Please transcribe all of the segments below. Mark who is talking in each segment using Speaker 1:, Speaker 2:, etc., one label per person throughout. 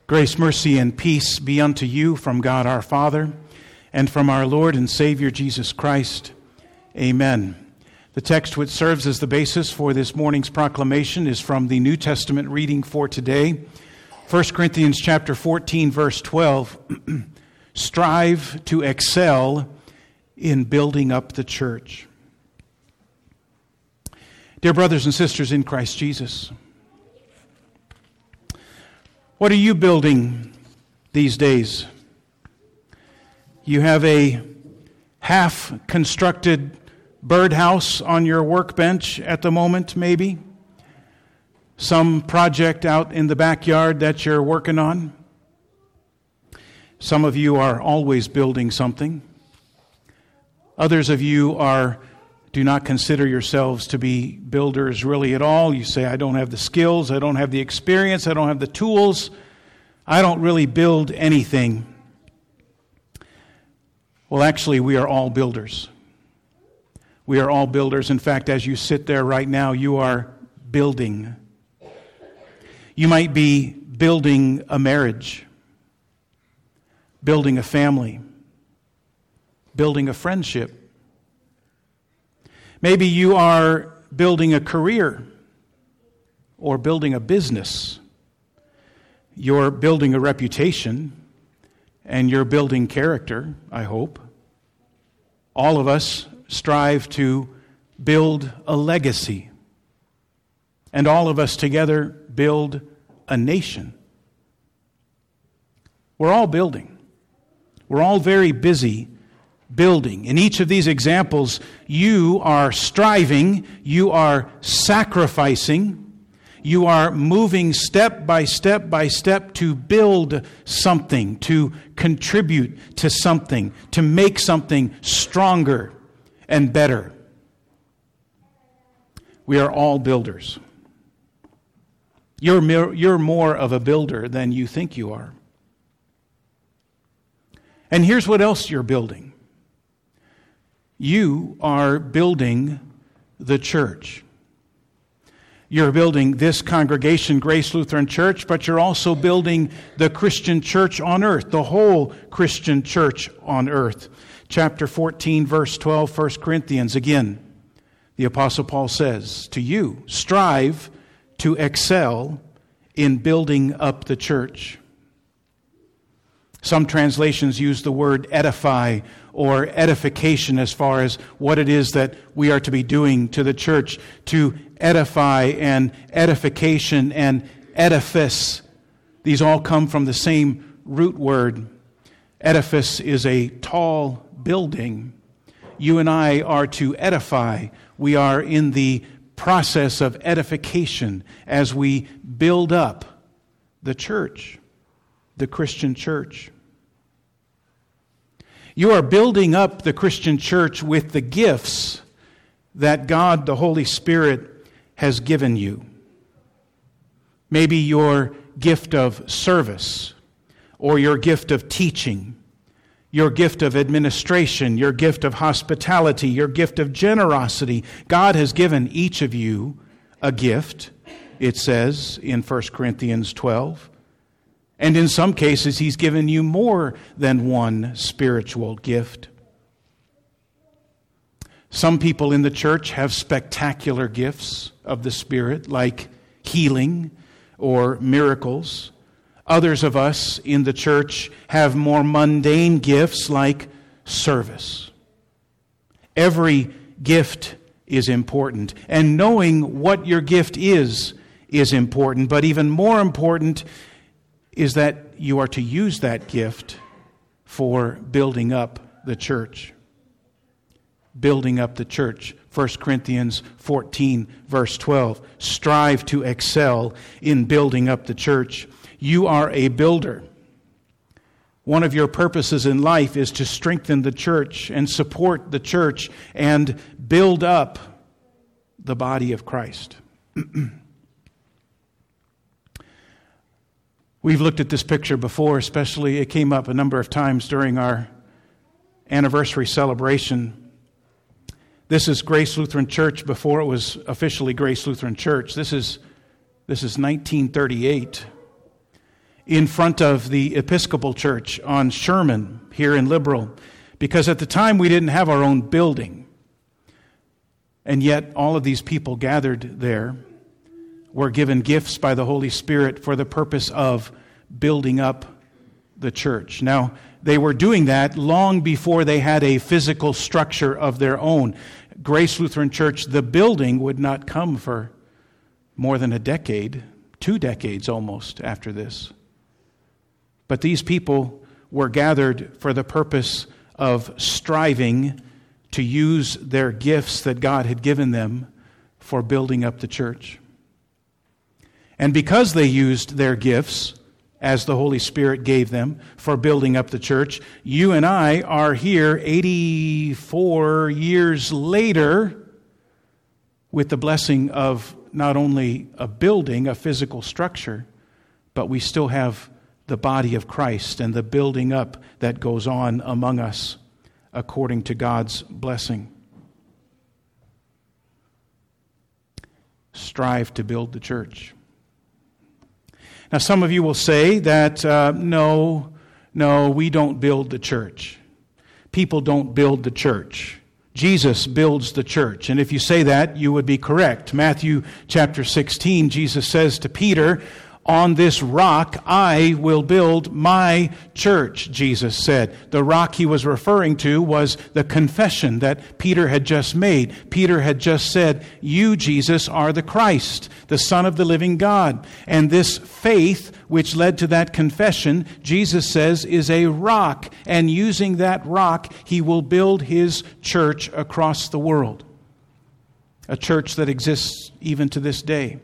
Speaker 1: Grace, mercy, and peace be unto you from God our Father and from our Lord and Savior Jesus Christ. Amen. The text which serves as the basis for this morning's proclamation is from the New Testament reading for today, 1 Corinthians chapter 14, verse 12. Strive to excel in building up the church. Dear brothers and sisters in Christ Jesus, what are you building these days? You have a half-constructed birdhouse on your workbench at the moment, maybe? Some project out in the backyard that you're working on? Some of you are always building something. Others of you do not consider yourselves to be builders really at all. You say, I don't have the skills, I don't have the experience, I don't have the tools, I don't really build anything. Well, actually, we are all builders. We are all builders. In fact, as you sit there right now, you are building. You might be building a marriage, building a family, building a friendship. Maybe you are building a career or building a business. You're building a reputation and you're building character, I hope. All of us strive to build a legacy. And all of us together build a nation. We're all building. We're all very busy building. In each of these examples, you are striving, you are sacrificing, you are moving step by step by step to build something, to contribute to something, to make something stronger and better. We are all builders. You're more of a builder than you think you are. And here's what else you're building. You are building the church. You're building this congregation, Grace Lutheran Church, but you're also building the Christian church on earth, the whole Christian church on earth. Chapter 14, verse 12, 1 Corinthians. Again, the Apostle Paul says, to you, strive to excel in building up the church. Some translations use the word edify or edification as far as what it is that we are to be doing to the church. To edify and edification and edifice, these all come from the same root word. Edifice is a tall building. You and I are to edify. We are in the process of edification as we build up the church, the Christian church. You are building up the Christian church with the gifts that God, the Holy Spirit, has given you. Maybe your gift of service, or your gift of teaching, your gift of administration, your gift of hospitality, your gift of generosity. God has given each of you a gift, it says in 1 Corinthians 12. And in some cases, He's given you more than one spiritual gift. Some people in the church have spectacular gifts of the Spirit, like healing or miracles. Others of us in the church have more mundane gifts, like service. Every gift is important, and knowing what your gift is important, but even more important is that you are to use that gift for building up the church. Building up the church. 1 Corinthians 14, verse 12. Strive to excel in building up the church. You are a builder. One of your purposes in life is to strengthen the church and support the church and build up the body of Christ. We've looked at this picture before, especially it came up a number of times during our anniversary celebration. This is Grace Lutheran Church before it was officially Grace Lutheran Church. This is 1938. in front of the Episcopal Church on Sherman here in Liberal, because at the time we didn't have our own building. And yet all of these people gathered there were given gifts by the Holy Spirit for the purpose of building up the church. Now, they were doing that long before they had a physical structure of their own. Grace Lutheran Church, the building, would not come for more than a decade, 2 decades almost after this. But these people were gathered for the purpose of striving to use their gifts that God had given them for building up the church. And because they used their gifts, as the Holy Spirit gave them, for building up the church, you and I are here 84 years later with the blessing of not only a building, a physical structure, but we still have the body of Christ and the building up that goes on among us according to God's blessing. Strive to build the church. Now, some of you will say that, no, we don't build the church. People don't build the church. Jesus builds the church. And if you say that, you would be correct. Matthew chapter 16, Jesus says to Peter, "On this rock I will build my church," Jesus said. The rock he was referring to was the confession that Peter had just made. Peter had just said, "You, Jesus, are the Christ, the Son of the living God." And this faith, which led to that confession, Jesus says, is a rock. And using that rock, he will build his church across the world. A church that exists even to this day.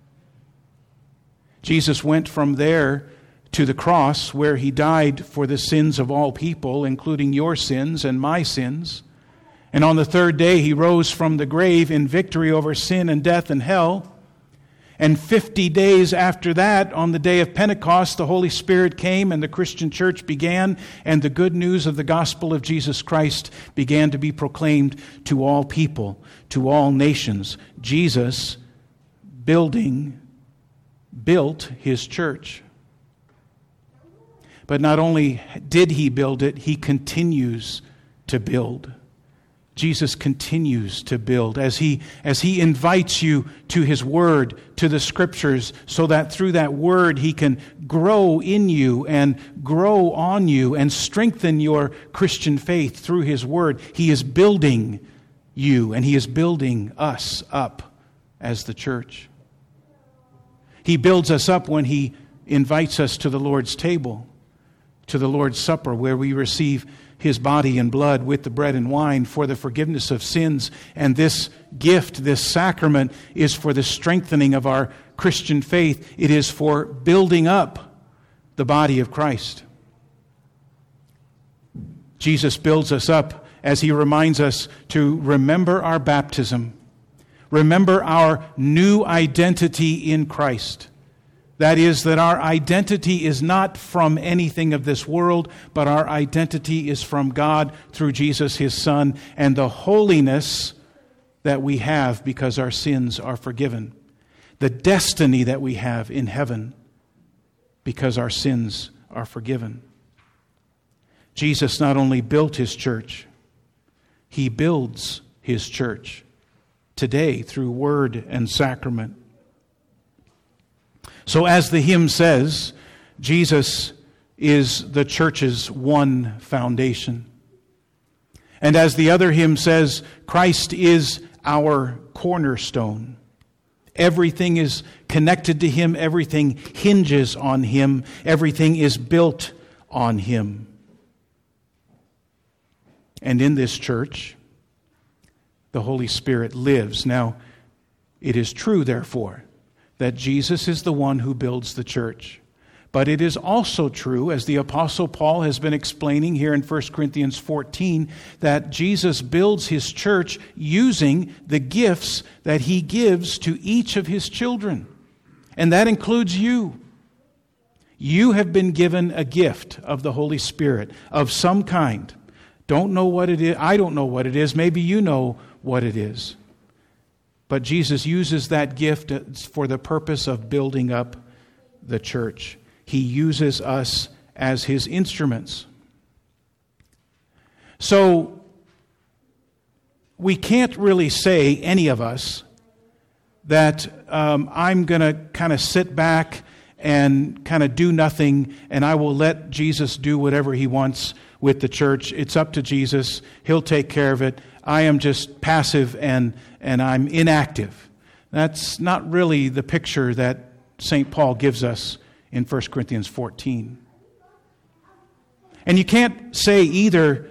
Speaker 1: Jesus went from there to the cross where he died for the sins of all people, including your sins and my sins. And on the third day he rose from the grave in victory over sin and death and hell. And 50 days after that, on the day of Pentecost, the Holy Spirit came and the Christian church began, and the good news of the gospel of Jesus Christ began to be proclaimed to all people, to all nations. Jesus built his church. But not only did he build it, he continues to build. Jesus continues to build as he invites you to his word, to the scriptures, so that through that word he can grow in you and grow on you and strengthen your Christian faith through his word. He is building you and he is building us up as the church. He builds us up when he invites us to the Lord's table, to the Lord's Supper, where we receive his body and blood with the bread and wine for the forgiveness of sins. And this gift, this sacrament, is for the strengthening of our Christian faith. It is for building up the body of Christ. Jesus builds us up as he reminds us to remember our baptism. Remember our new identity in Christ. That is, that our identity is not from anything of this world, but our identity is from God through Jesus, his Son, and the holiness that we have because our sins are forgiven. The destiny that we have in heaven because our sins are forgiven. Jesus not only built his church, he builds his church today through word and sacrament. So as the hymn says, Jesus is the church's one foundation. And as the other hymn says, Christ is our cornerstone. Everything is connected to him. Everything hinges on him. Everything is built on him. And in this church, the Holy Spirit lives. Now, it is true, therefore, that Jesus is the one who builds the church. But it is also true, as the Apostle Paul has been explaining here in 1 Corinthians 14, that Jesus builds his church using the gifts that he gives to each of his children. And that includes you. You have been given a gift of the Holy Spirit of some kind. Don't know what it is. I don't know what it is. Maybe you know what it is. But Jesus uses that gift for the purpose of building up the church. He uses us as His instruments. So, we can't really say, any of us, that I'm going to kind of sit back and kind of do nothing, and I will let Jesus do whatever He wants with the church. It's up to Jesus. He'll take care of it. I am just passive and I'm inactive. That's not really the picture that St. Paul gives us in 1 Corinthians 14. And you can't say either,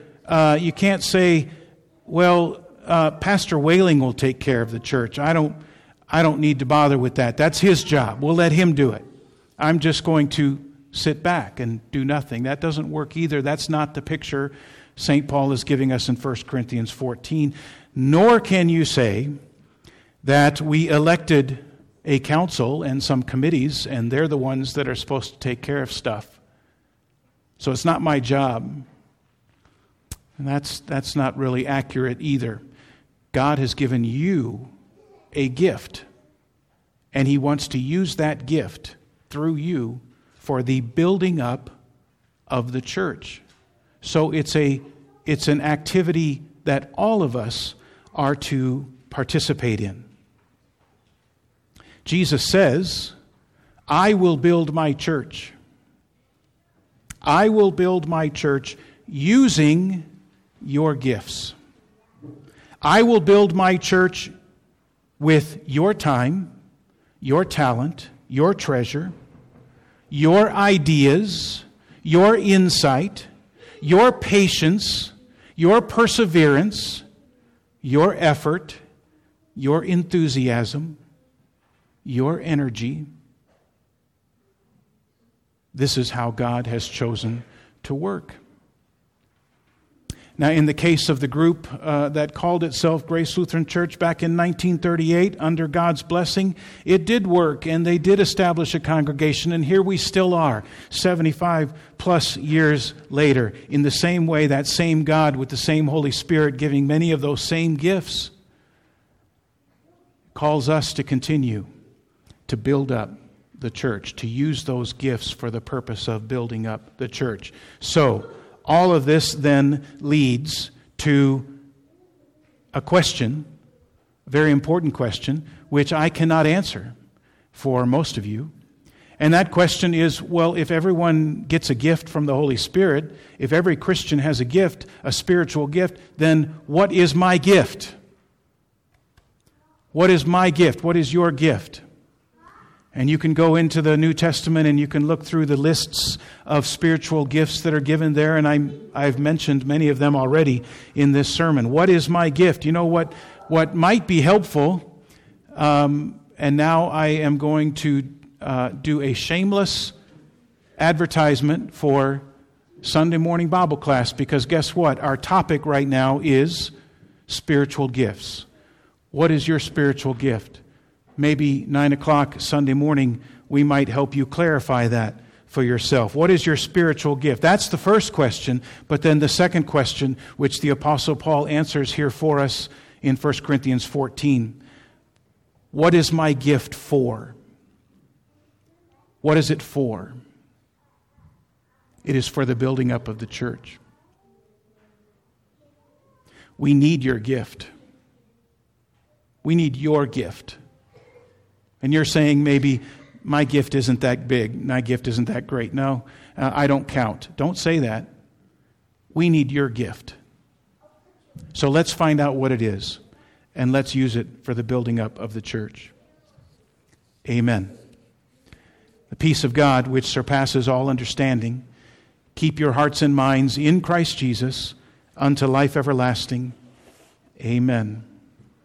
Speaker 1: well, Pastor Whaling will take care of the church. I don't need to bother with that. That's his job. We'll let him do it. I'm just going to sit back and do nothing. That doesn't work either. That's not the picture St. Paul is giving us in 1 Corinthians 14. Nor can you say that we elected a council and some committees, and they're the ones that are supposed to take care of stuff. So it's not my job. And that's not really accurate either. God has given you a gift, and He wants to use that gift through you for the building up of the church. So it's an activity that all of us are to participate in. Jesus says, I will build my church. I will build my church using your gifts. I will build my church with your time, your talent, your treasure, your ideas, your insight, your patience, your perseverance, your effort, your enthusiasm, your energy. This is how God has chosen to work. Now, in the case of the group that called itself Grace Lutheran Church back in 1938, under God's blessing, it did work, and they did establish a congregation, and here we still are, 75 plus years later, in the same way, that same God with the same Holy Spirit giving many of those same gifts calls us to continue to build up the church, to use those gifts for the purpose of building up the church. So, all of this then leads to a question, a very important question, which I cannot answer for most of you. And that question is, well, if everyone gets a gift from the Holy Spirit, if every Christian has a gift, a spiritual gift, then what is my gift? What is my gift? What is your gift? And you can go into the New Testament and you can look through the lists of spiritual gifts that are given there, and I've mentioned many of them already in this sermon. What is my gift? You know what might be helpful, and now I am going to do a shameless advertisement for Sunday morning Bible class, because guess what? Our topic right now is spiritual gifts. What is your spiritual gift? Maybe 9 o'clock Sunday morning, we might help you clarify that for yourself. What is your spiritual gift? That's the first question. But then the second question, which the Apostle Paul answers here for us in 1 Corinthians 14. What is my gift for? What is it for? It is for the building up of the church. We need your gift. We need your gift. And you're saying maybe my gift isn't that big, my gift isn't that great. No, I don't count. Don't say that. We need your gift. So let's find out what it is, and let's use it for the building up of the church. Amen. The peace of God, which surpasses all understanding, keep your hearts and minds in Christ Jesus unto life everlasting. Amen.